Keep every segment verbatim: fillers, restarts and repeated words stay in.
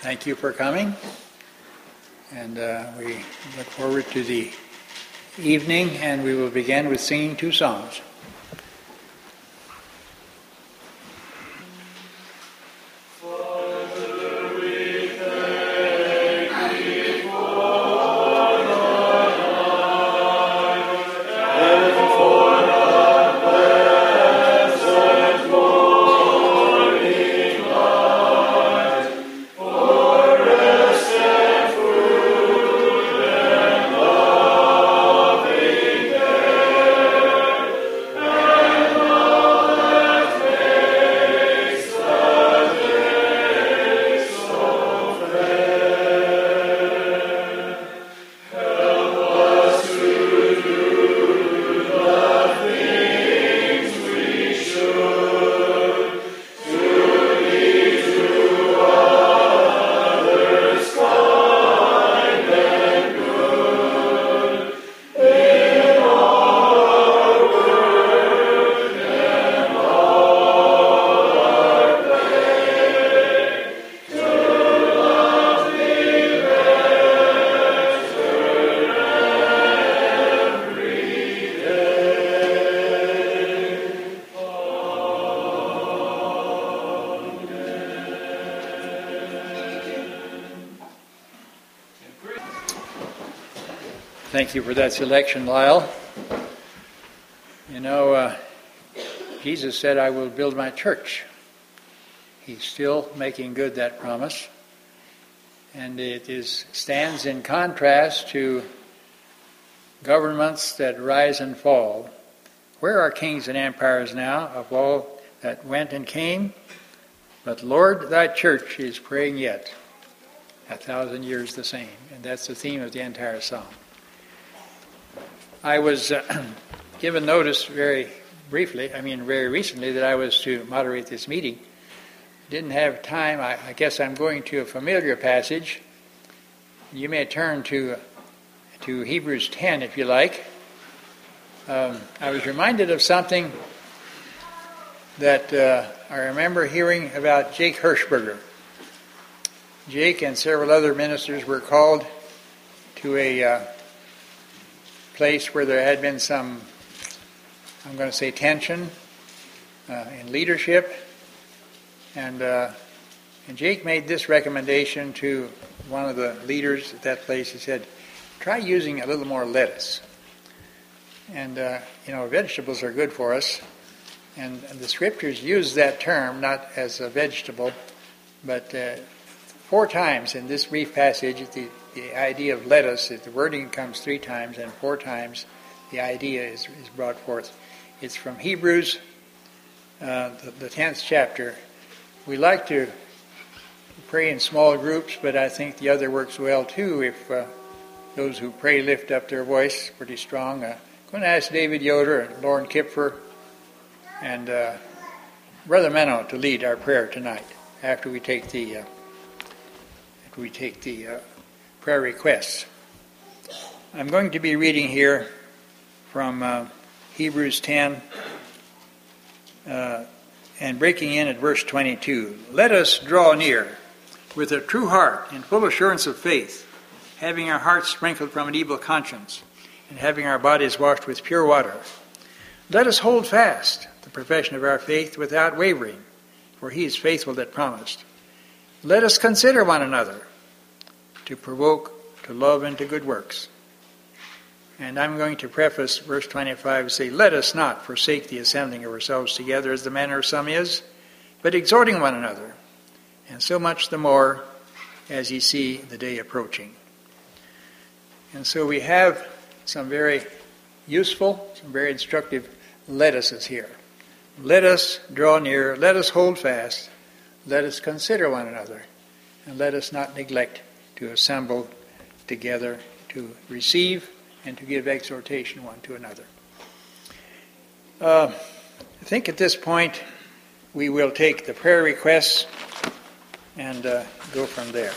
Thank you for coming, and uh, we look forward to the evening, and we will begin with singing two songs. Thank you for that selection, Lyle. You know, uh, Jesus said, I will build my church. He's still making good that promise. And it is stands in contrast to governments that rise and fall. Where are kings and empires now of all that went and came? But Lord, thy church is praying yet, a thousand years the same. And that's the theme of the entire psalm. I was uh, given notice very briefly, I mean very recently, that I was to moderate this meeting. Didn't have time. I, I guess I'm going to a familiar passage. You may turn to to Hebrews ten if you like. Um, I was reminded of something that uh, I remember hearing about Jake Hirschberger. Jake and several other ministers were called to a uh, place where there had been some, I'm going to say, tension uh, in leadership. And, uh, and Jake made this recommendation to one of the leaders at that place. He said, try using a little more lettuce. And, uh, you know, vegetables are good for us. And, and the scriptures use that term, not as a vegetable, but uh, four times in this brief passage, the The idea of lettuce, the wording comes three times, and four times the idea is, is brought forth. It's from Hebrews, uh, the, the tenth chapter. We like to pray in small groups, but I think the other works well too if uh, those who pray lift up their voice pretty strong. Uh, I'm going to ask David Yoder and Lauren Kipfer and uh, Brother Menno to lead our prayer tonight after we take the uh, after we take the uh, prayer requests. I'm going to be reading here from uh, Hebrews ten uh, and breaking in at verse twenty-two. Let us draw near with a true heart and full assurance of faith, having our hearts sprinkled from an evil conscience and having our bodies washed with pure water. Let us hold fast the profession of our faith without wavering, for he is faithful that promised. Let us consider one another to provoke to love and to good works. And I'm going to preface verse twenty-five and say, let us not forsake the assembling of ourselves together as the manner of some is, but exhorting one another, and so much the more as ye see the day approaching. And so we have some very useful, some very instructive let uses here. Let us draw near, let us hold fast, let us consider one another, and let us not neglect to assemble together to receive and to give exhortation one to another. Uh, I think at this point we will take the prayer requests and uh, go from there.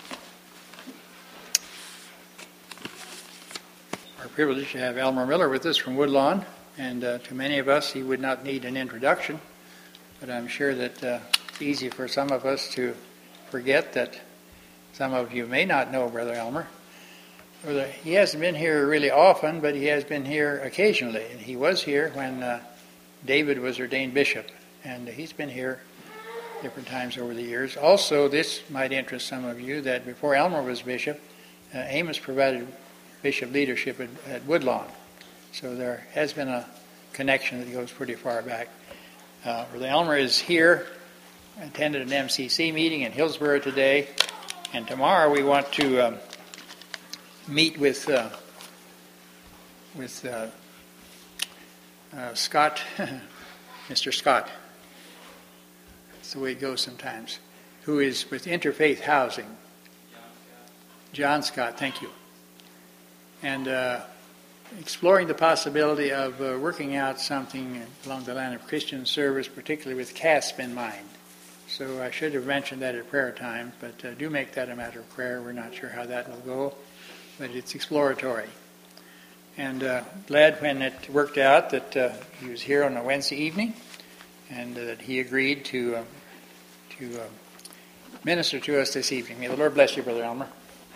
Our privilege to have Elmer Miller with us from Woodlawn, and uh, to many of us he would not need an introduction, but I'm sure that uh, it's easy for some of us to forget that Some of you may not know Brother Elmer. He hasn't been here really often, but he has been here occasionally. And he was here when uh, David was ordained bishop, and he's been here different times over the years. Also, this might interest some of you, that before Elmer was bishop, uh, Amos provided bishop leadership at, at Woodlawn. So there has been a connection that goes pretty far back. Uh, Brother Elmer is here, attended an M C C meeting in Hillsborough today, and tomorrow we want to um, meet with uh, with uh, uh, Scott, Mister Scott. That's the way it goes sometimes. Who is with Interfaith Housing? John Scott, thank you. And uh, exploring the possibility of uh, working out something along the line of Christian service, particularly with C A S P in mind. So I should have mentioned that at prayer time, but uh, do make that a matter of prayer. We're not sure how that will go, but it's exploratory. And uh, glad when it worked out that uh, he was here on a Wednesday evening, and uh, that he agreed to uh, to uh, minister to us this evening. May the Lord bless you, Brother Elmer.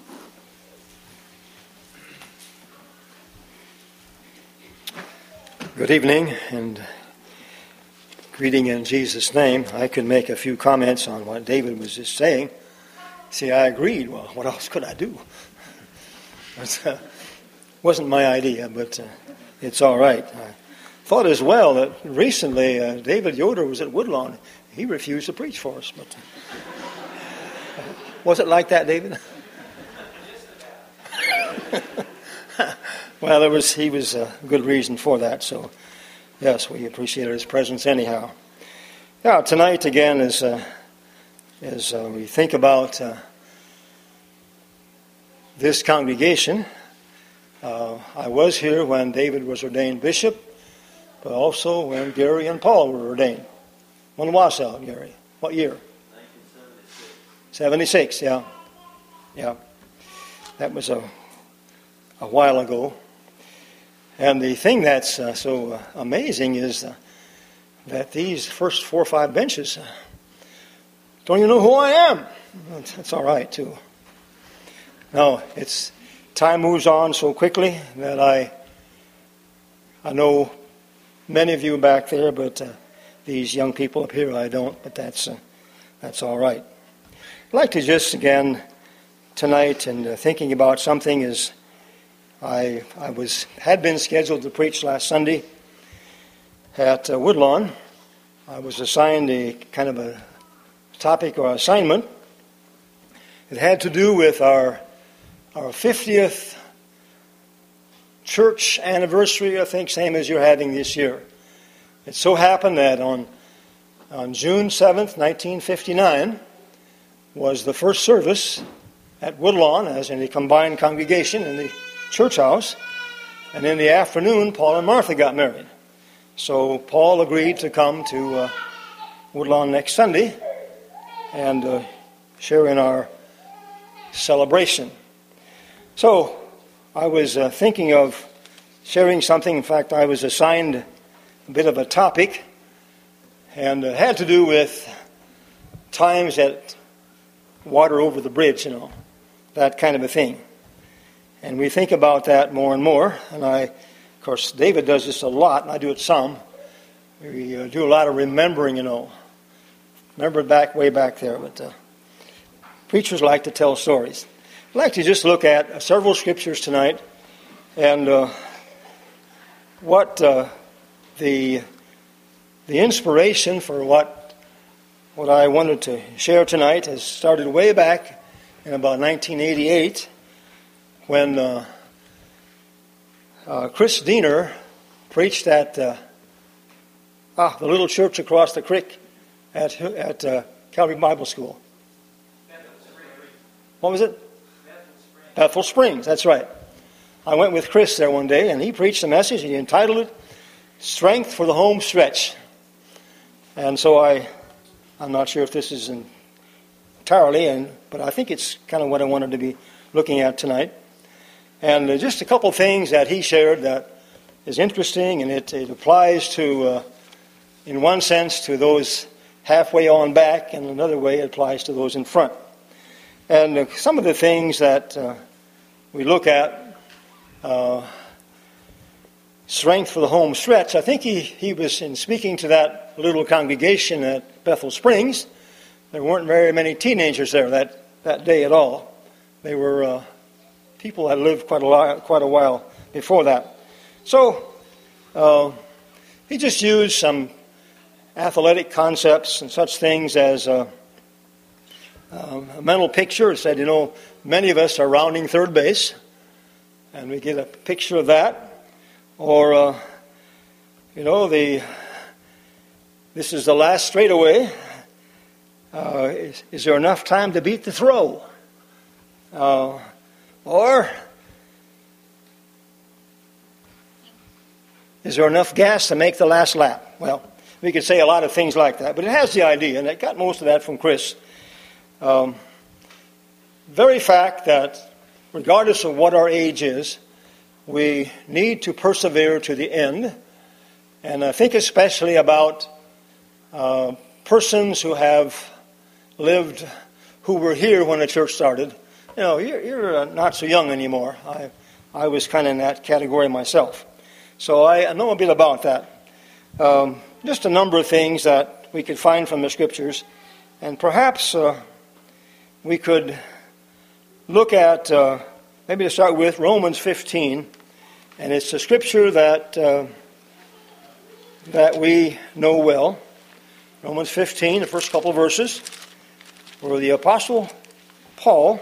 Good evening, and greeting in Jesus' name. I could make a few comments on what David was just saying. See, I agreed. Well, what else could I do? It uh, wasn't my idea, but uh, it's all right. I thought as well that recently uh, David Yoder was at Woodlawn. He refused to preach for us. But uh, was it like that, David? Well, there was he was a good reason for that. So, yes, we appreciated his presence anyhow. Now, tonight again, as uh, as uh, we think about uh, this congregation, uh, I was here when David was ordained bishop, but also when Gary and Paul were ordained. When was that, Gary? What year? nineteen seventy-six. seventy-six, yeah. Yeah. That was a, a while ago. And the thing that's uh, so uh, amazing is uh, that these first four or five benches uh, don't even know who I am. That's all right, too. No, it's time moves on so quickly that I I know many of you back there, but uh, these young people up here I don't. But that's uh, that's all right. I'd like to just again tonight and uh, thinking about something is. I I was had been scheduled to preach last Sunday at uh, Woodlawn. I was assigned a kind of a topic or assignment. It had to do with our our fiftieth church anniversary, I think, same as you're having this year. It so happened that on on June seventh, nineteen fifty-nine, was the first service at Woodlawn as in a combined congregation in the church house, and in the afternoon Paul and Martha got married. So Paul agreed to come to uh, Woodlawn next Sunday and uh, share in our celebration. So I was uh, thinking of sharing something. In fact, I was assigned a bit of a topic, and it had to do with times that water over the bridge, you know, that kind of a thing. And we think about that more and more. And I, of course, David does this a lot, and I do it some. We uh, do a lot of remembering, you know. Remember back, way back there. But uh, preachers like to tell stories. I'd like to just look at uh, several scriptures tonight and uh, what uh, the the inspiration for what what I wanted to share tonight has started way back in about nineteen eighty-eight. When uh, uh, Chris Diener preached at uh, ah, the little church across the creek at at uh, Calvary Bible School. What was it? Bethel Springs, that's right. I went with Chris there one day, and he preached a message, and he entitled it, Strength for the Home Stretch. And so I, I'm not sure if this is entirely, and but I think it's kind of what I wanted to be looking at tonight. And uh, just a couple things that he shared that is interesting, and it, it applies to, uh, in one sense, to those halfway on back, and another way it applies to those in front. And uh, some of the things that uh, we look at, uh, strength for the home stretch, I think he, he was in speaking to that little congregation at Bethel Springs. There weren't very many teenagers there that, that day at all. They were uh, people that lived quite a while, quite a while before that. So uh, he just used some athletic concepts and such things as uh, uh, a mental picture. He said, you know, many of us are rounding third base, and we get a picture of that. Or, uh, you know, the this is the last straightaway. Uh, is, is there enough time to beat the throw? Uh, or is there enough gas to make the last lap? Well, we could say a lot of things like that, but it has the idea, and I got most of that from Chris. Um, very fact that regardless of what our age is, we need to persevere to the end, and I think especially about uh, persons who have lived, who were here when the church started. You know, you're, you're uh, not so young anymore. I, I was kind of in that category myself, so I, I know a bit about that. Um, just a number of things that we could find from the Scriptures, and perhaps uh, we could look at, uh, maybe to start with, Romans fifteen, and it's a Scripture that uh, that we know well. Romans fifteen, the first couple of verses, where the Apostle Paul,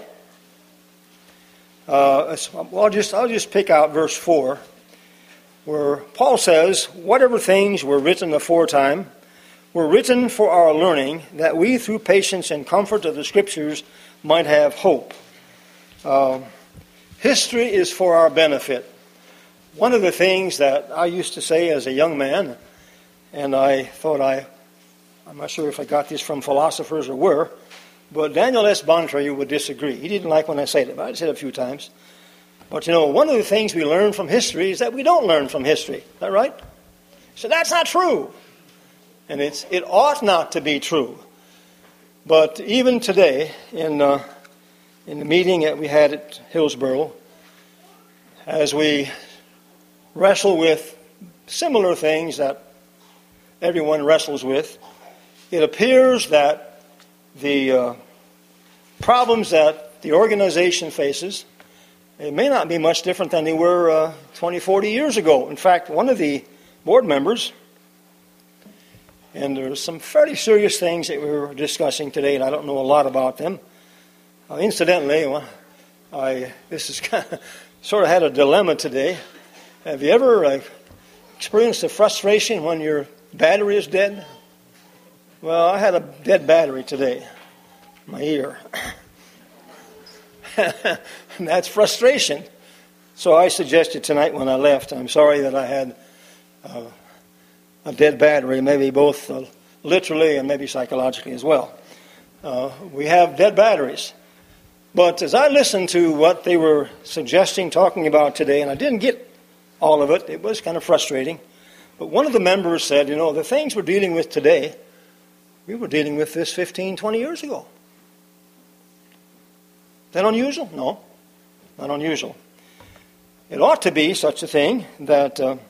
uh, well, I'll just, I'll just pick out verse four, where Paul says, whatever things were written aforetime were written for our learning, that we through patience and comfort of the Scriptures might have hope. Uh, history is for our benefit. One of the things that I used to say as a young man, and I thought I, I'm not sure if I got this from philosophers or where, but Daniel S. Bontrager would disagree. He didn't like when I said it, but I said it a few times. But you know, one of the things we learn from history is that we don't learn from history. Is that right? So that's not true. And it's it ought not to be true. But even today, in uh, in the meeting that we had at Hillsboro, as we wrestle with similar things that everyone wrestles with, it appears that the uh, problems that the organization faces, it may not be much different than they were uh, twenty, forty years ago. In fact, one of the board members, and there's some fairly serious things that we were discussing today, and I don't know a lot about them. Uh, incidentally, well, I this is kind of, sort of had a dilemma today. Have you ever uh, experienced the frustration when your battery is dead? Well, I had a dead battery today, my ear. And that's frustration. So I suggested tonight when I left, I'm sorry that I had uh, a dead battery, maybe both uh, literally and maybe psychologically as well. Uh, we have dead batteries. But as I listened to what they were suggesting, talking about today, and I didn't get all of it, it was kind of frustrating. But one of the members said, you know, the things we're dealing with today, we were dealing with this fifteen, twenty years ago. Is that unusual? No, not unusual. It ought to be such a thing that uh,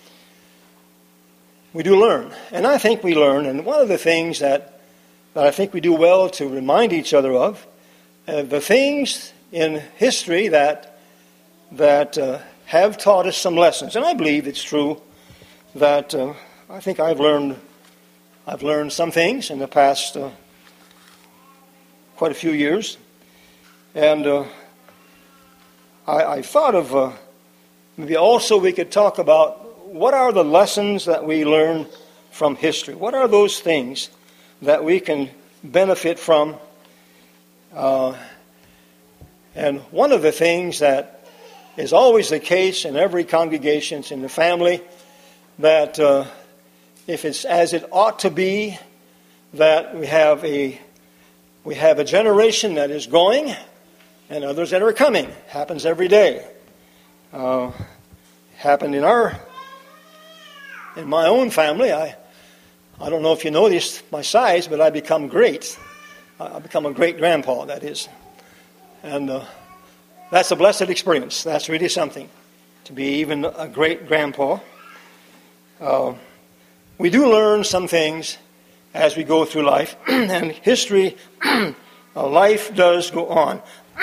we do learn. And I think we learn. And one of the things that, that I think we do well to remind each other of, uh, the things in history that, that uh, have taught us some lessons. And I believe it's true that uh, I think I've learned, I've learned some things in the past uh, quite a few years. And uh, I, I thought of uh, maybe also we could talk about what are the lessons that we learn from history. What are those things that we can benefit from? Uh, and one of the things that is always the case in every congregation, in the family, that uh, if it's as it ought to be, that we have a we have a generation that is going and others that are coming. It happens every day. Uh, happened in our, in my own family. I, I don't know if you know this, my size, but I become great. I become a great grandpa. That is, And uh, that's a blessed experience. That's really something, to be even a great grandpa. Uh, we do learn some things as we go through life, and history, uh, life does go on.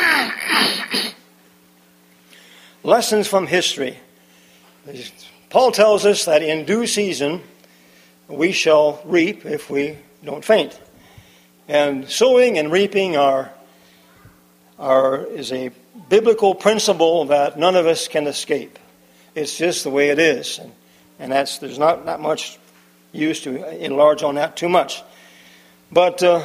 Lessons from history. Paul tells us that in due season we shall reap if we don't faint. And sowing and reaping are, are is a biblical principle that none of us can escape. It's just the way it is. And, and that's there's not, not much use to enlarge on that too much. But uh,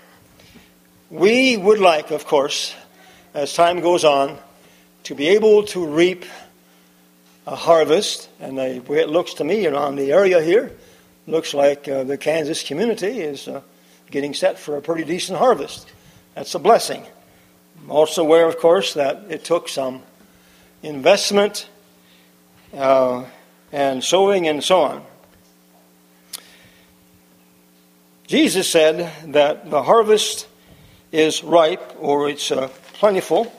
we would like, of course, as time goes on, to be able to reap a harvest. And the way it looks to me around the area here, looks like uh, the Kansas community is uh, getting set for a pretty decent harvest. That's a blessing. I'm also aware, of course, that it took some investment uh, and sowing and so on. Jesus said that the harvest is ripe, or it's uh, plentiful,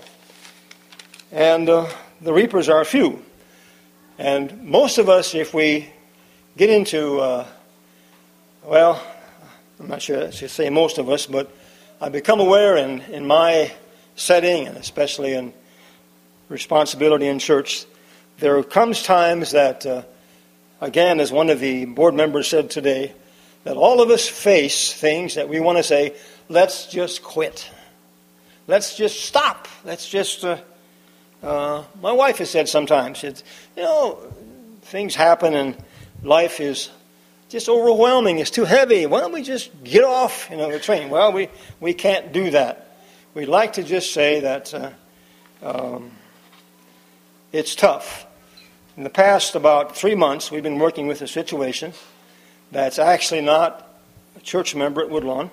and uh, the reapers are few. And most of us, if we get into, uh, well, I'm not sure I should say most of us, but I become aware in, in my setting, and especially in responsibility in church, there comes times that, uh, again, as one of the board members said today, that all of us face things that we want to say, let's just quit. Let's just stop. Let's just, uh, uh, my wife has said sometimes, it's, you know, things happen and life is just overwhelming. It's too heavy. Why don't we just get off, you know, the train? Well, we, we can't do that. We'd like to just say that uh, um, it's tough. In the past about three months, we've been working with a situation that's actually not a church member at Woodlawn,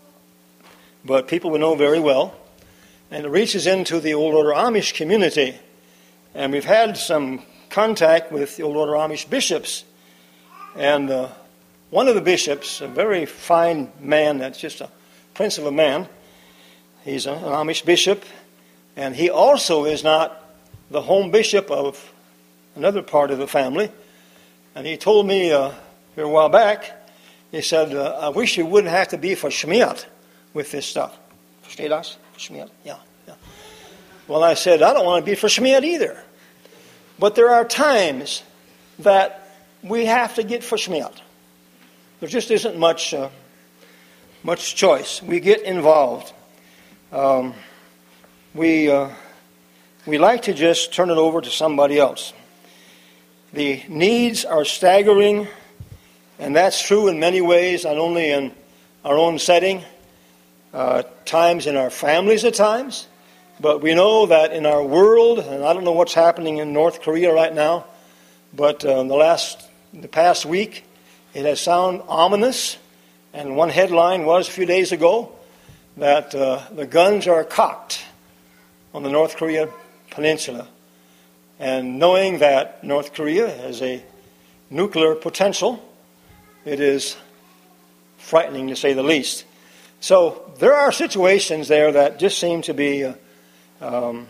but people we know very well. And it reaches into the Old Order Amish community. And we've had some contact with the Old Order Amish bishops. And uh, one of the bishops, a very fine man, that's just a prince of a man, he's an Amish bishop, and he also is not the home bishop of another part of the family. And he told me uh, here a while back, he said, uh, I wish you wouldn't have to be for Shmiat with this stuff. Versteht das? Shmiat? Yeah, yeah. Well, I said, I don't want to be for Shmiat either. But there are times that we have to get for Shmiat. There just isn't much uh, much choice. We get involved. Um, we uh, we like to just turn it over to somebody else. The needs are staggering, and that's true in many ways, not only in our own setting, uh, times in our families at times, but we know that in our world, and I don't know what's happening in North Korea right now, but uh, in the last, the past week, it has sounded ominous, and one headline was a few days ago that uh, the guns are cocked on the North Korea peninsula. And knowing that North Korea has a nuclear potential, it is frightening to say the least. So there are situations there that just seem to be uh, um,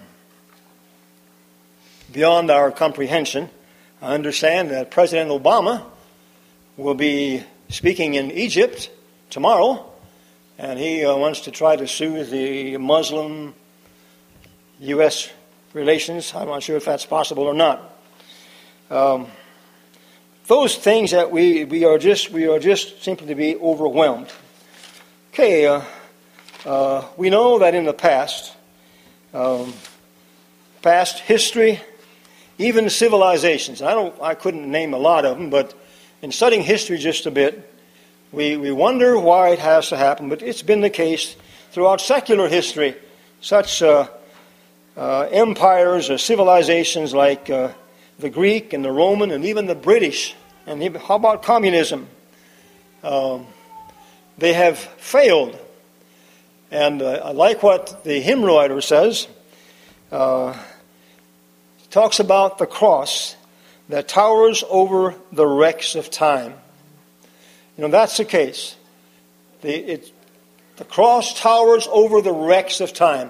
beyond our comprehension. I understand that President Obama will be speaking in Egypt tomorrow, and he uh, wants to try to soothe the Muslim U S relations. I'm not sure if that's possible or not. Um, those things that we, we are just we are just simply to be overwhelmed. Okay, uh, uh, we know that in the past, um, past history, even civilizations. I don't I couldn't name a lot of them, but in studying history just a bit, we we wonder why it has to happen. But it's been the case throughout secular history. Such uh, Uh, empires or civilizations like uh, the Greek and the Roman and even the British, and even, how about communism? Um, they have failed. And uh, I like what the hymn writer says. Uh, he talks about the cross that towers over the wrecks of time. You know, that's the case. The, it, the cross towers over the wrecks of time.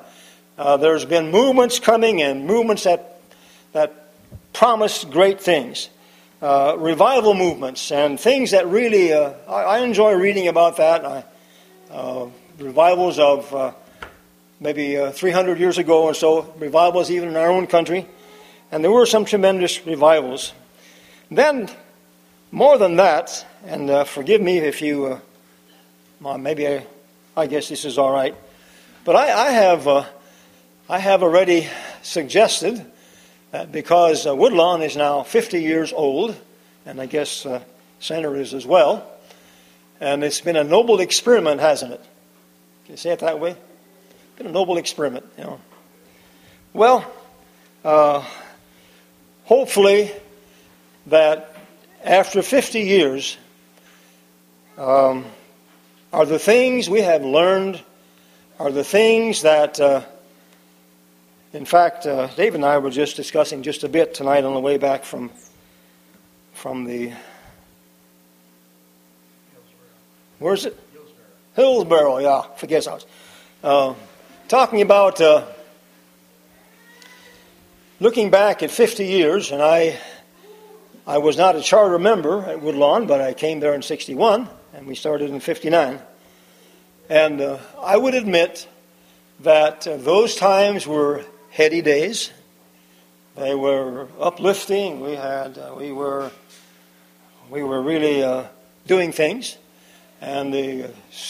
Uh, there's been movements coming and movements that that promise great things. Uh, revival movements and things that really, uh, I, I enjoy reading about that. I, uh, revivals of uh, maybe uh, three hundred years ago or so, revivals even in our own country. And there were some tremendous revivals. Then, more than that, and uh, forgive me if you, uh, well, maybe I, I guess this is all right, but I, I have uh, I have already suggested that because uh, Woodlawn is now fifty years old, and I guess uh, Center is as well, and it's been a noble experiment, hasn't it? Can you say it that way? It's been a noble experiment, you know. Well, uh, hopefully that after fifty years, um, are the things we have learned, are the things that, uh, in fact, uh, Dave and I were just discussing just a bit tonight on the way back from from the, where is it? Hillsborough. Hillsborough, yeah, forget I was. Uh, talking about uh, looking back at fifty years, and I I was not a charter member at Woodlawn, but I came there in sixty-one, and we started in fifty-nine. And uh, I would admit that uh, those times were heady days. They were uplifting. We had uh, we were we were really uh, doing things, and the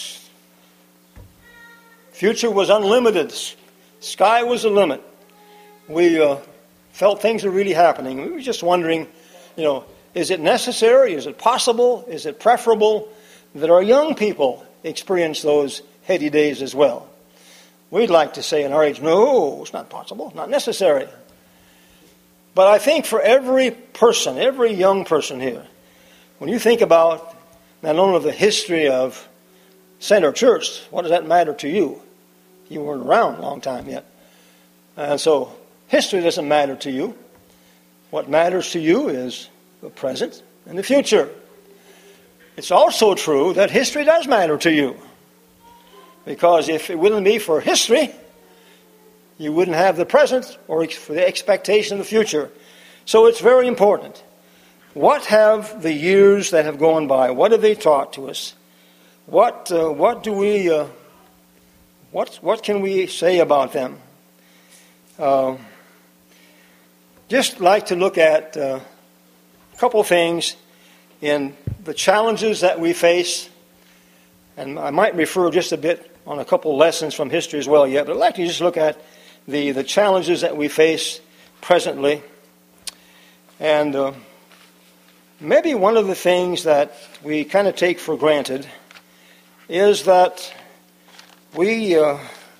future was unlimited. Sky was the limit. We uh, felt things were really happening. We were just wondering, you know, is it necessary? Is it possible? Is it preferable that our young people experience those heady days as well? We'd like to say in our age, no, it's not possible, not necessary. But I think for every person, every young person here, when you think about not only the history of Center Church, what does that matter to you? You weren't around a long time yet. And so history doesn't matter to you. What matters to you is the present and the future. It's also true that history does matter to you. Because if it wouldn't be for history, you wouldn't have the present or for the expectation of the future. So it's very important. What have the years that have gone by, what have they taught to us? What uh, what do we, uh, what, what can we say about them? Uh, just like to look at uh, a couple things in the challenges that we face. And I might refer just a bit on a couple lessons from history as well yet, but I'd like to just look at the, the challenges that we face presently. And uh, maybe one of the things that we kind of take for granted is that we uh,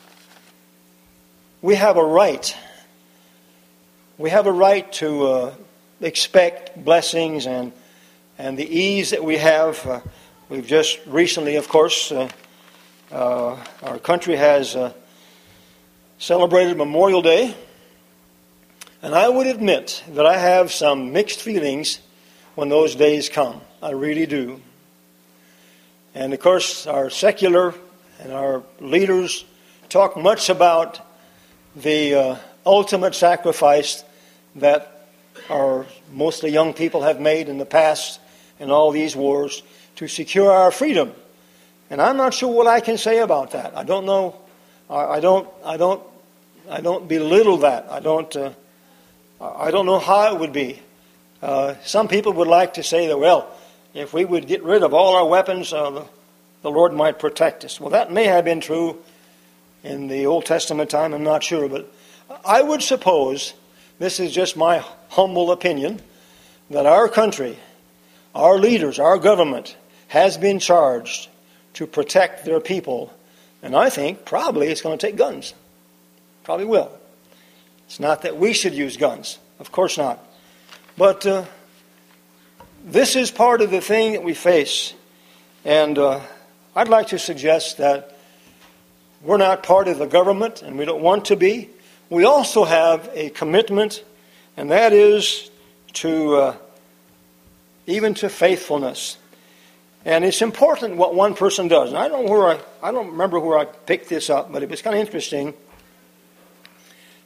we have a right. We have a right to uh, expect blessings and and the ease that we have. Uh, we've just recently, of course, uh, uh, our country has uh, celebrated Memorial Day. And I would admit that I have some mixed feelings when those days come. I really do. And of course, our secular and our leaders talk much about the uh, ultimate sacrifice that our mostly young people have made in the past in all these wars to secure our freedom. And I'm not sure what I can say about that. I don't know. I, I don't. I don't. I don't belittle that. I don't. Uh, I don't know how it would be. Uh, some people would like to say that, well, if we would get rid of all our weapons, uh, the, the Lord might protect us. Well, that may have been true in the Old Testament time. I'm not sure, but I would suppose, this is just my humble opinion, that our country, our leaders, our government has been charged to protect their people. And I think probably it's going to take guns. Probably will. It's not that we should use guns. Of course not. But uh, this is part of the thing that we face. And uh, I'd like to suggest that we're not part of the government, and we don't want to be. We also have a commitment, and that is to uh, even to faithfulness. And it's important what one person does. And I don't know where I, I don't remember where I picked this up, but it was kind of interesting.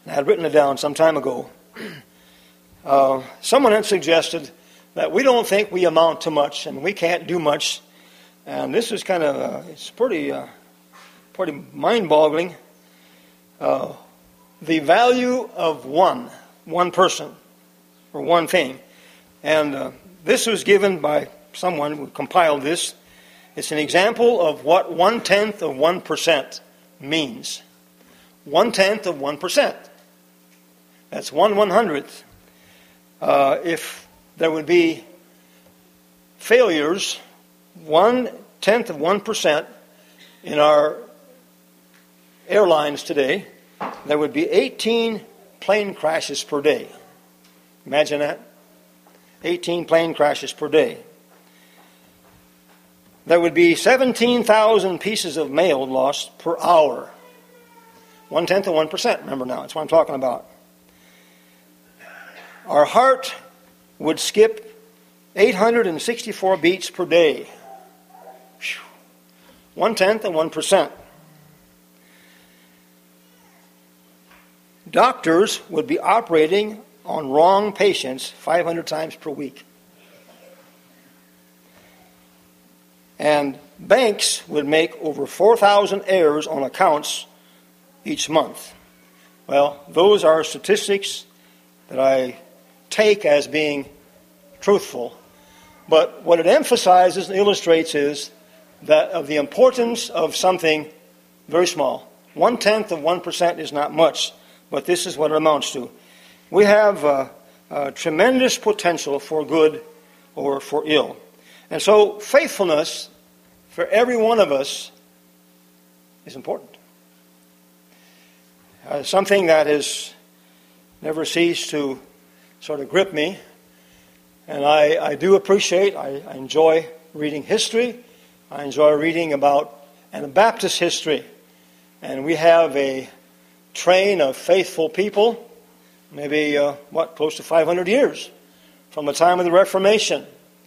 I had written it down some time ago. Uh, someone had suggested that we don't think we amount to much and we can't do much. And this is kind of, uh, it's pretty, uh, pretty mind-boggling. Uh, the value of one, one person, or one thing. And uh, this was given by someone who compiled this. It's an example of what one-tenth of one percent means. One-tenth of one percent. That's one one-hundredth. Uh, if there would be failures, one-tenth of one percent in our airlines today, there would be eighteen plane crashes per day. Imagine that. eighteen plane crashes per day. There would be seventeen thousand pieces of mail lost per hour. One-tenth of one percent, remember now, that's what I'm talking about. Our heart would skip eight hundred sixty-four beats per day. One-tenth of one percent. Doctors would be operating on wrong patients five hundred times per week. And banks would make over four thousand errors on accounts each month. Well, those are statistics that I take as being truthful. But what it emphasizes and illustrates is that of the importance of something very small. One-tenth of one percent is not much, but this is what it amounts to. We have uh, uh, tremendous potential for good or for ill. And so faithfulness for every one of us is important. Uh, something that has never ceased to sort of grip me. And I, I do appreciate, I, I enjoy reading history. I enjoy reading about Anabaptist history. And we have a train of faithful people, maybe, uh, what, close to five hundred years from the time of the Reformation.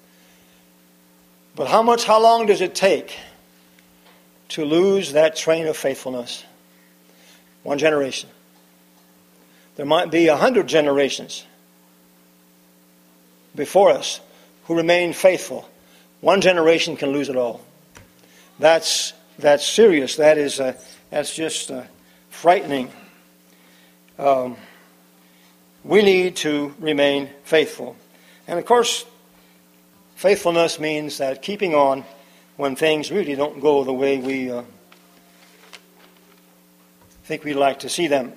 But how much, how long does it take to lose that train of faithfulness? One generation. There might be a hundred generations before us who remain faithful. One generation can lose it all. That's that's serious. That is uh, that's just uh, frightening. Um, we need to remain faithful, and of course, faithfulness means that keeping on when things really don't go the way we uh, think we'd like to see them.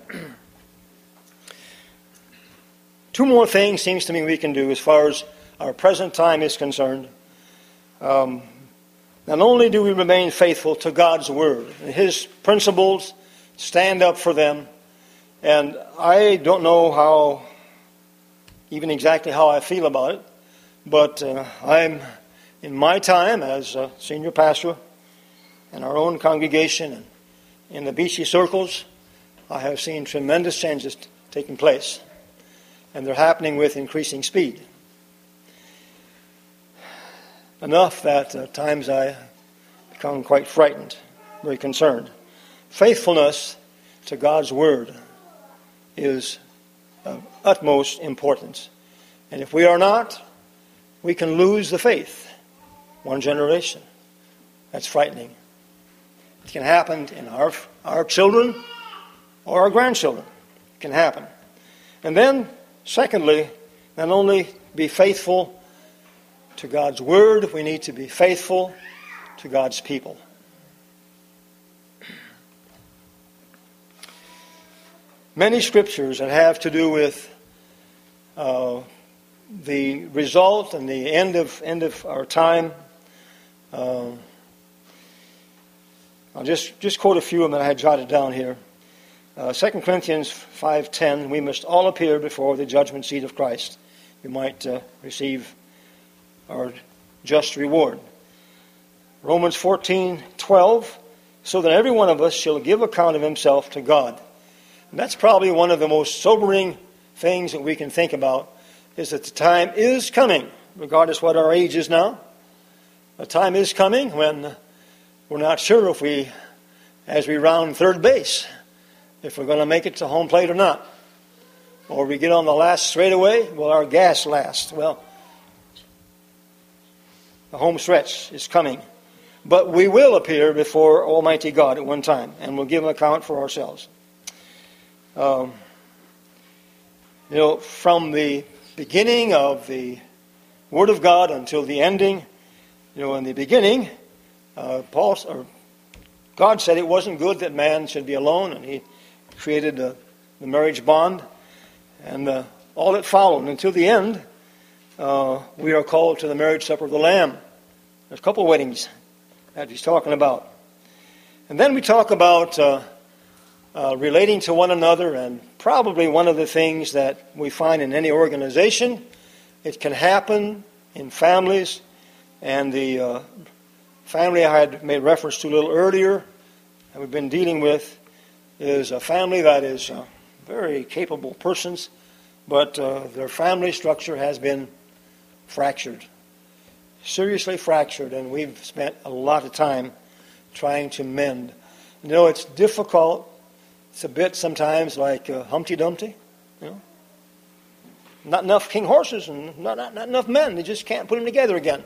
Two more things seems to me we can do as far as our present time is concerned. Um, not only do we remain faithful to God's Word and His principles, stand up for them, and I don't know how, even exactly how I feel about it, but uh, I'm, in my time as a senior pastor in our own congregation and in the Beachy circles, I have seen tremendous changes t- taking place. And they're happening with increasing speed. Enough that at times I become quite frightened, very concerned. Faithfulness to God's Word is of utmost importance. And if we are not, we can lose the faith. One generation. That's frightening. It can happen in our, our children or our grandchildren. It can happen. And then, secondly, not only be faithful to God's Word, we need to be faithful to God's people. Many scriptures that have to do with uh, the result and the end of end of our time. Uh, I'll just, just quote a few of them that I had jotted down here. Uh, Second Corinthians five ten, we must all appear before the judgment seat of Christ. We might uh, receive our just reward. Romans fourteen twelve, so that every one of us shall give account of himself to God. And that's probably one of the most sobering things that we can think about, is that the time is coming, regardless what our age is now. The time is coming when we're not sure if we, as we round third base, if we're going to make it to home plate or not. or we get on the last straightaway, will our gas last? Well, the home stretch is coming. But we will appear before Almighty God at one time, and we'll give an account for ourselves. Um, you know, from the beginning of the Word of God until the ending, you know, in the beginning, uh, Paul or God said it wasn't good that man should be alone, and He created the, the marriage bond, and uh, all that followed. Until the end, uh, we are called to the marriage supper of the Lamb. There's a couple of weddings that He's talking about. And then we talk about uh, uh, relating to one another, and probably one of the things that we find in any organization, it can happen in families, and the uh, family I had made reference to a little earlier that we've been dealing with is a family that is uh, very capable persons, but uh, their family structure has been fractured, seriously fractured, and we've spent a lot of time trying to mend. You know, it's difficult. It's a bit sometimes like uh, Humpty Dumpty, you know. Not enough king horses and not, not, not enough men. They just can't put them together again.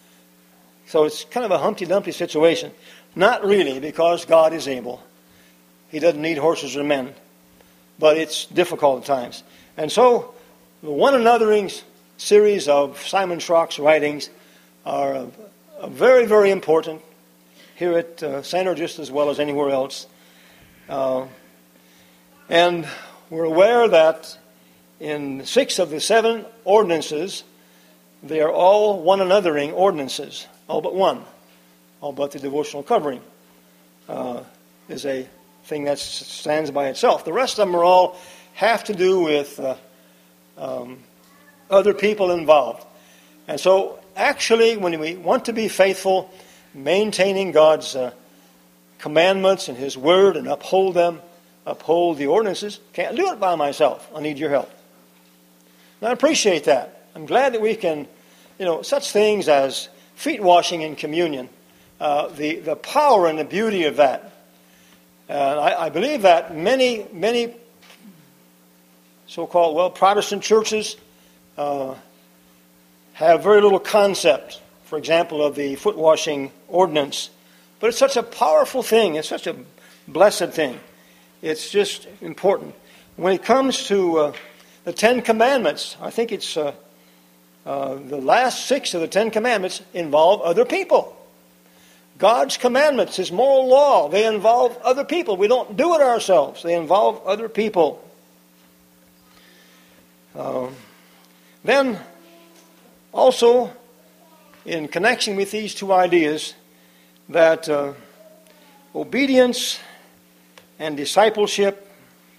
So it's kind of a Humpty Dumpty situation. Not really, because God is able. He doesn't need horses or men. But it's difficult at times. And so the one anothering series of Simon Schrock's writings are uh, uh, very, very important here at uh, Center just as well as anywhere else. Uh, and we're aware that in six of the seven ordinances, they are all one anothering ordinances, all but one, all but the devotional covering uh, is a thing that stands by itself. The rest of them are all have to do with uh, um, other people involved. And so actually, when we want to be faithful, maintaining God's uh, commandments and His Word and uphold them, uphold the ordinances, can't do it by myself. I need your help. And I appreciate that. I'm glad that we can, you know, such things as feet washing in communion, uh, the, the power and the beauty of that. And I, I believe that many, many so-called, well, Protestant churches uh, have very little concept, for example, of the foot washing ordinance. But it's such a powerful thing. It's such a blessed thing. It's just important. When it comes to uh, the Ten Commandments, I think it's uh, uh, the last six of the Ten Commandments involve other people. God's commandments, His moral law, they involve other people. We don't do it ourselves. They involve other people. Uh, then, also, in connection with these two ideas, that uh, obedience and discipleship,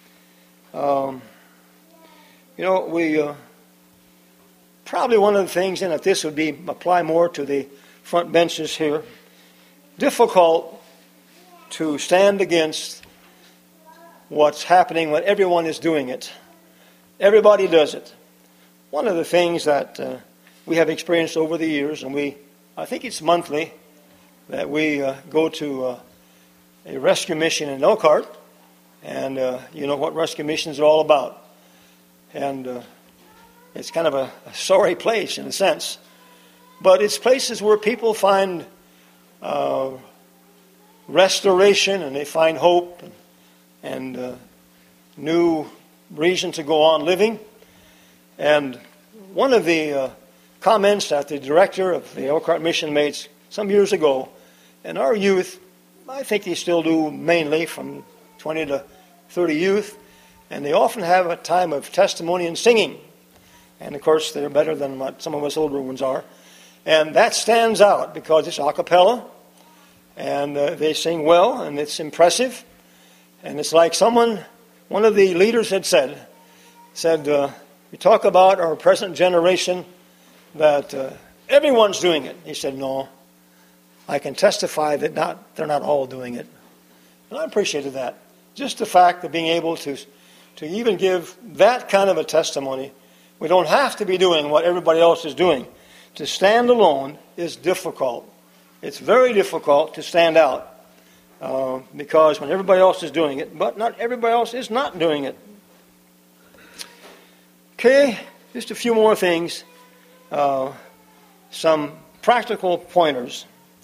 um, you know, we uh, probably one of the things, and that this would be apply more to the front benches here, difficult to stand against what's happening when everyone is doing it. Everybody does it. One of the things that uh, we have experienced over the years, and we, I think it's monthly, that we uh, go to uh, a rescue mission in Elkhart, and uh, you know what rescue missions are all about. And uh, it's kind of a, a sorry place in a sense. But it's places where people find uh, restoration, and they find hope and, and uh, new reason to go on living. And one of the uh, comments that the director of the Elkhart Mission made some years ago, and our youth, I think they still do mainly from twenty to thirty youth, and they often have a time of testimony and singing. And of course, they're better than what some of us older ones are. And that stands out because it's a cappella, and uh, they sing well, and it's impressive. And it's like someone, one of the leaders had said, said, uh, we talk about our present generation, that uh, everyone's doing it. He said, no, I can testify that not they're not all doing it. And I appreciated that. Just the fact of being able to, to even give that kind of a testimony. We don't have to be doing what everybody else is doing. To stand alone is difficult. It's very difficult to stand out uh, because when everybody else is doing it, but not everybody else is not doing it. Okay, just a few more things. Uh, some practical pointers.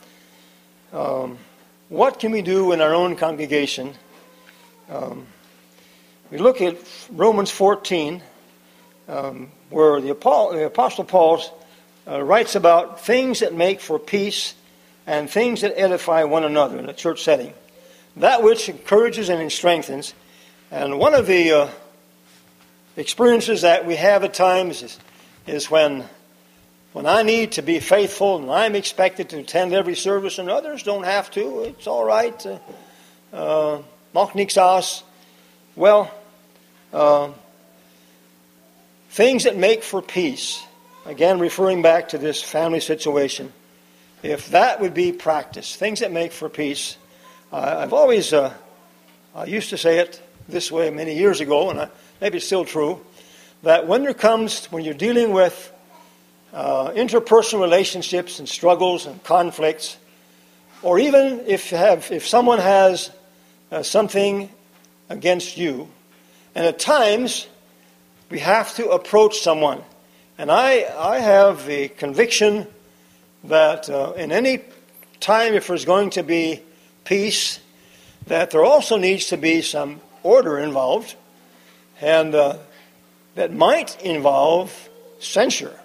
Um, what can we do in our own congregation? Um, we look at Romans fourteen, um, where the Apostle, the Apostle Paul uh, writes about things that make for peace and things that edify one another in a church setting. That which encourages and strengthens. And one of the uh, experiences that we have at times is, is when when I need to be faithful and I'm expected to attend every service and others don't have to. It's all right. Uh, uh, Macht nichts aus. Well, uh, things that make for peace. Again, referring back to this family situation. If that would be practice, things that make for peace. Uh, I've always, uh, I used to say it this way many years ago, and I, maybe it's still true, that when there comes, when you're dealing with uh, interpersonal relationships and struggles and conflicts, or even if you have, if someone has uh, something against you, and at times we have to approach someone, and I, I have the conviction that uh, in any time, if there's going to be peace, that there also needs to be some order involved, and uh, that might involve censure.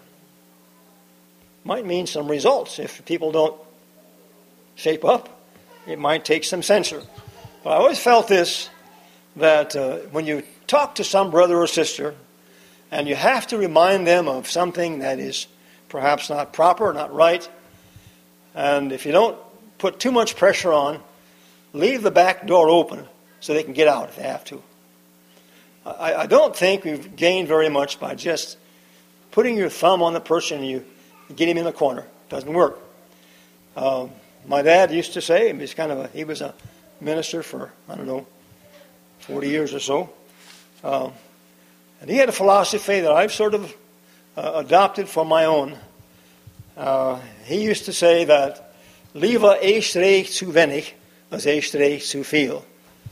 Might mean some results. If people don't shape up, it might take some censure. But I always felt this, that uh, when you talk to some brother or sister, and you have to remind them of something that is perhaps not proper, not right, and if you don't put too much pressure on, leave the back door open so they can get out if they have to. I, I don't think we've gained very much by just putting your thumb on the person and you get him in a corner. It doesn't work. Um, my dad used to say, he's kind of a, he was a minister for, I don't know, forty years or so. Um, and he had a philosophy that I've sort of uh, adopted for my own. Uh, he used to say that, liever één streek zu wenig, als één streek zu veel.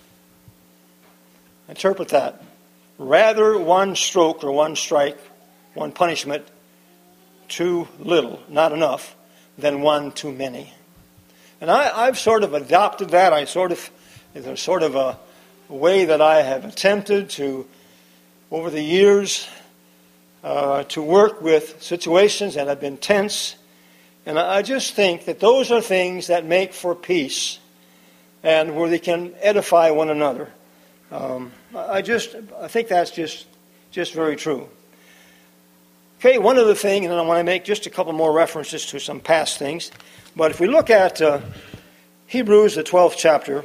Interpret that. Rather one stroke or one strike, one punishment, too little, not enough, than one too many. And I, I've sort of adopted that. I sort of, there's sort of a way that I have attempted to, over the years, uh, to work with situations that have been tense. And I just think that those are things that make for peace and where they can edify one another. Um, I just, I think that's just, just very true. Okay, one other thing, and then I want to make just a couple more references to some past things. But if we look at uh, Hebrews, the twelfth chapter,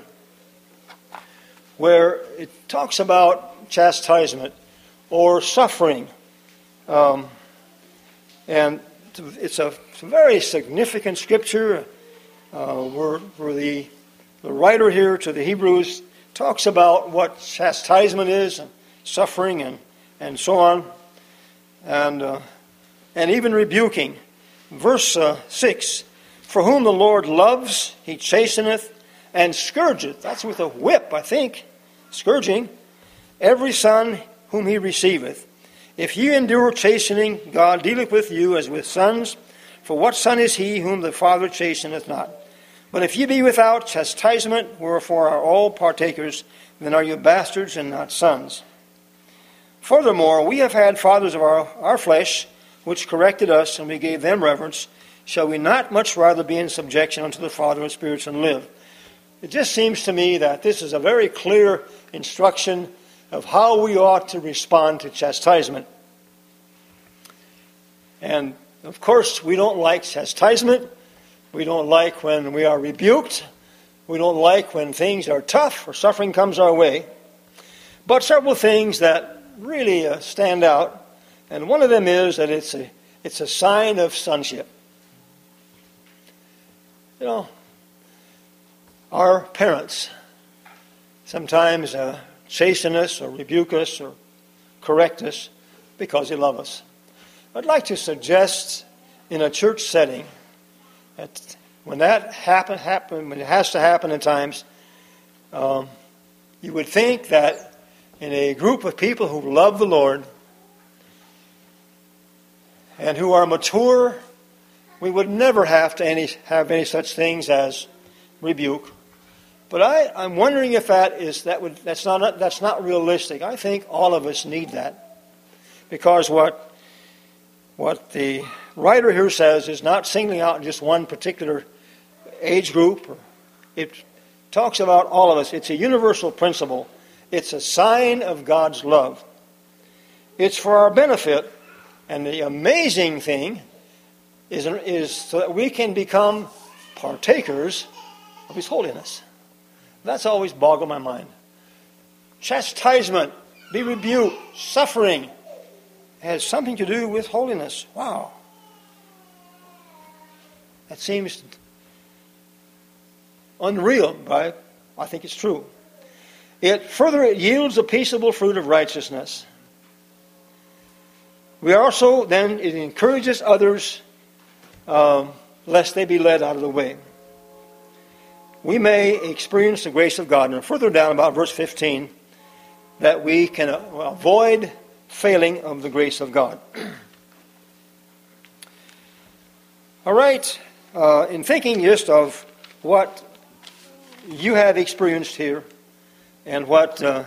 where it talks about chastisement or suffering, um, and it's a, it's a very significant scripture uh, where, where the, the writer here to the Hebrews talks about what chastisement is, and suffering, and, and so on, and uh, and even rebuking. Verse uh, six, for whom the Lord loves, he chasteneth, and scourgeth. That's with a whip, I think, scourging, every son whom he receiveth. If ye endure chastening, God dealeth with you as with sons. For what son is he whom the Father chasteneth not? But if ye be without chastisement, wherefore are all partakers, then are you bastards and not sons. Furthermore, we have had fathers of our, our flesh, which corrected us, and we gave them reverence. Shall we not much rather be in subjection unto the Father of spirits and live? It just seems to me that this is a very clear instruction of how we ought to respond to chastisement. And, of course, we don't like chastisement. We don't like when we are rebuked. We don't like when things are tough or suffering comes our way. But several things that really uh, stand out, and one of them is that it's a, it's a sign of sonship. You know, our parents sometimes uh, chasten us or rebuke us or correct us because they love us. I'd like to suggest in a church setting that when that happen, happen, when it has to happen at times, um, you would think that in a group of people who love the Lord, and who are mature, we would never have to any, have any such things as rebuke. But I, I'm wondering if that is that would that's not that's not realistic. I think all of us need that, because what what the writer here says is not singling out just one particular age group. It talks about all of us. It's a universal principle. It's a sign of God's love. It's for our benefit, and the amazing thing is, is so that we can become partakers of His holiness. That's always boggled my mind. Chastisement, be rebuked, suffering has something to do with holiness. Wow. That seems unreal, but I think it's true. It further it yields a peaceable fruit of righteousness. We also then it encourages others um, lest they be led out of the way. We may experience the grace of God, and further down about verse fifteen, that we can avoid failing of the grace of God. All right, uh, in thinking just of what you have experienced here and what uh,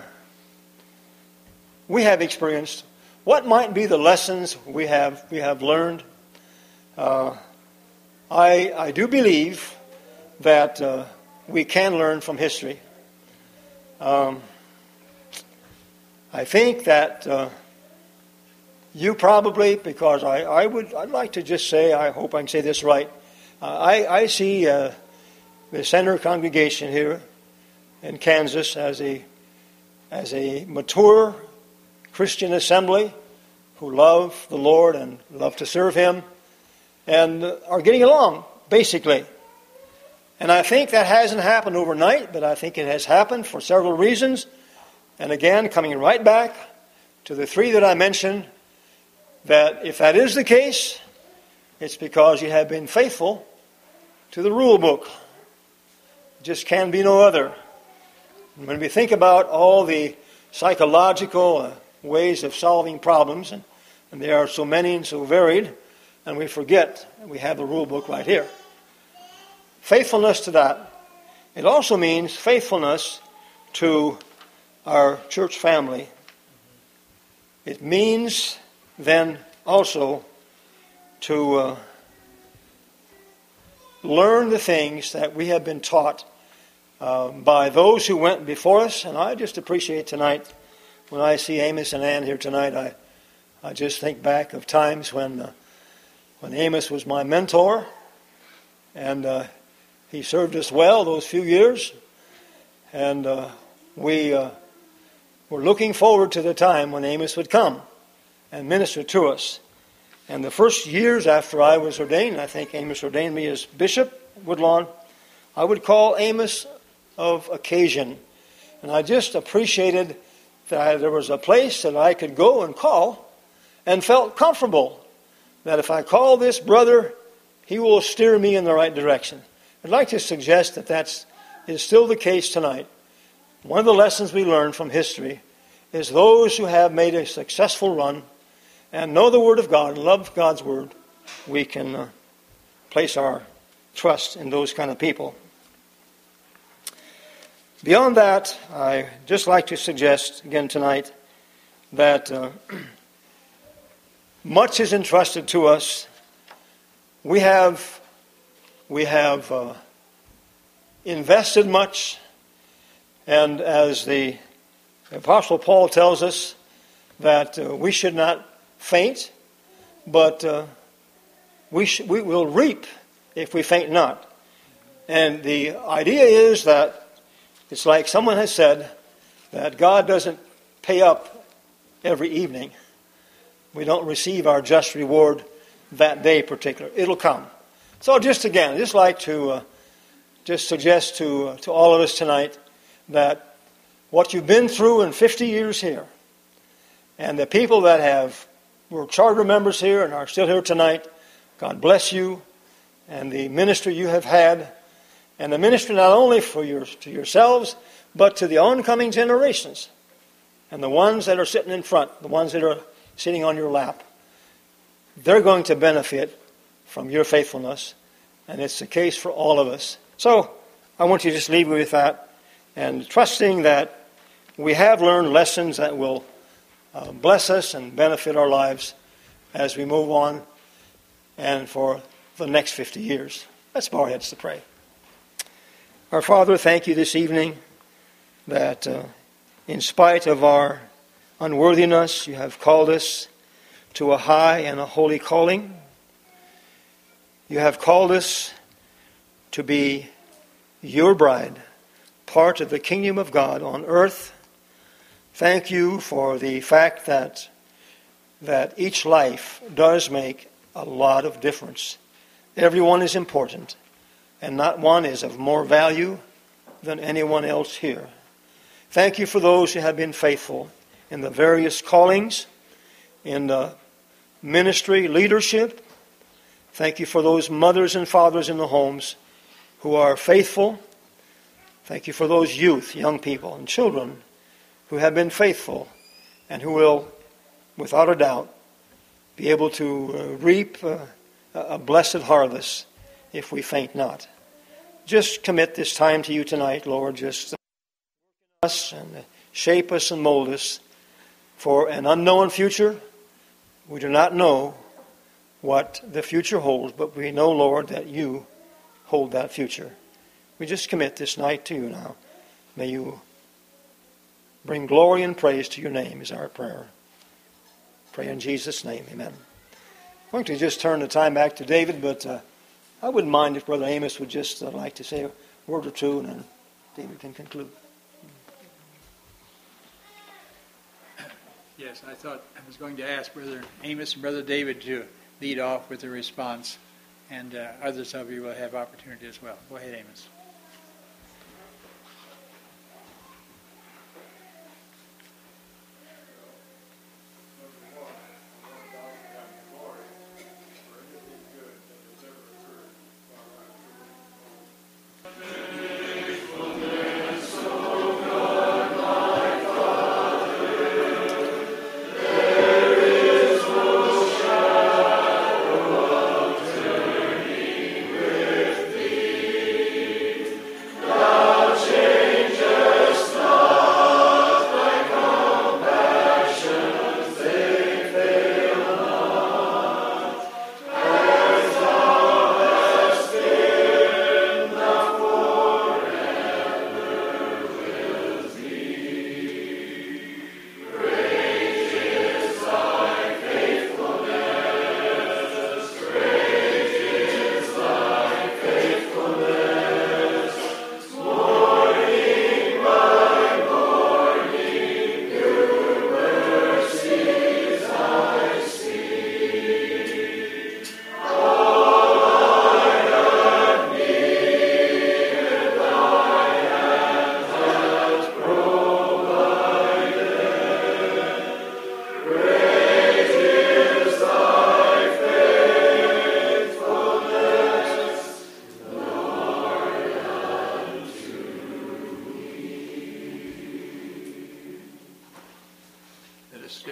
we have experienced, what might be the lessons we have we have learned? Uh, I I do believe that uh, we can learn from history. Um, I think that uh, you probably, because I, I would I'd like to just say, I hope I can say this right. Uh, I I see uh, the Center congregation here in Kansas as a as a mature Christian assembly who love the Lord and love to serve Him and are getting along, basically. And I think that hasn't happened overnight, but I think it has happened for several reasons. And again, coming right back to the three that I mentioned, that if that is the case, it's because you have been faithful to the rule book. It just can be no other. And when we think about all the psychological uh, ways of solving problems, and, and there are so many and so varied, and we forget we have the rule book right here. Faithfulness to that. It also means faithfulness to our church family. It means then also to uh, learn the things that we have been taught uh, by those who went before us. And I just appreciate tonight, when I see Amos and Ann here tonight, I, I just think back of times when uh, when Amos was my mentor, and uh, he served us well those few years, and uh, we uh, were looking forward to the time when Amos would come and minister to us. And the first years after I was ordained, I think Amos ordained me as bishop, Woodlawn, I would call Amos of occasion. And I just appreciated that there was a place that I could go and call and felt comfortable that if I call this brother, he will steer me in the right direction. I'd like to suggest that that is still the case tonight. One of the lessons we learn from history is those who have made a successful run and know the Word of God and love God's Word, we can uh, place our trust in those kind of people. Beyond that, I just like to suggest again tonight that uh, much is entrusted to us. We have we have uh, invested much, and as the Apostle Paul tells us, that uh, we should not faint, but uh, we sh- we will reap if we faint not. And the idea is that it's like someone has said that God doesn't pay up every evening. We don't receive our just reward that day particular. It'll come. So just again, I'd just like to uh, just suggest to uh, to all of us tonight that what you've been through in fifty years here, and the people that have were charter members here and are still here tonight, God bless you, and the ministry you have had, and the ministry not only for your to yourselves, but to the oncoming generations, and the ones that are sitting in front, the ones that are sitting on your lap. they're going to benefit from your faithfulness, and it's the case for all of us. So I want you to just leave me with that, and trusting that we have learned lessons that will uh, bless us and benefit our lives as we move on and for the next fifty years. Let's bow our heads to pray. Our Father, thank you this evening that uh, in spite of our unworthiness, you have called us to a high and a holy calling. You have called us to be your bride, part of the kingdom of God on earth. Thank you for the fact that that each life does make a lot of difference. Everyone is important, and not one is of more value than anyone else here. Thank you for those who have been faithful in the various callings, in the ministry, leadership. Thank you for those mothers and fathers in the homes who are faithful. Thank you for those youth, young people, and children who have been faithful and who will, without a doubt, be able to uh, reap uh, a blessed harvest if we faint not. Just commit this time to you tonight, Lord. Just work in us and shape us and mold us for an unknown future. We do not know what the future holds, but we know, Lord, that you hold that future. We just commit this night to you now. May you bring glory and praise to your name is our prayer. Pray in Jesus' name, amen. I'm going to just turn the time back to David, but uh, I wouldn't mind if Brother Amos would just uh, like to say a word or two, and then David can conclude. Yes, I thought I was going to ask Brother Amos and Brother David to lead off with a response, and uh, others of you will have opportunity as well. Go ahead, Amos.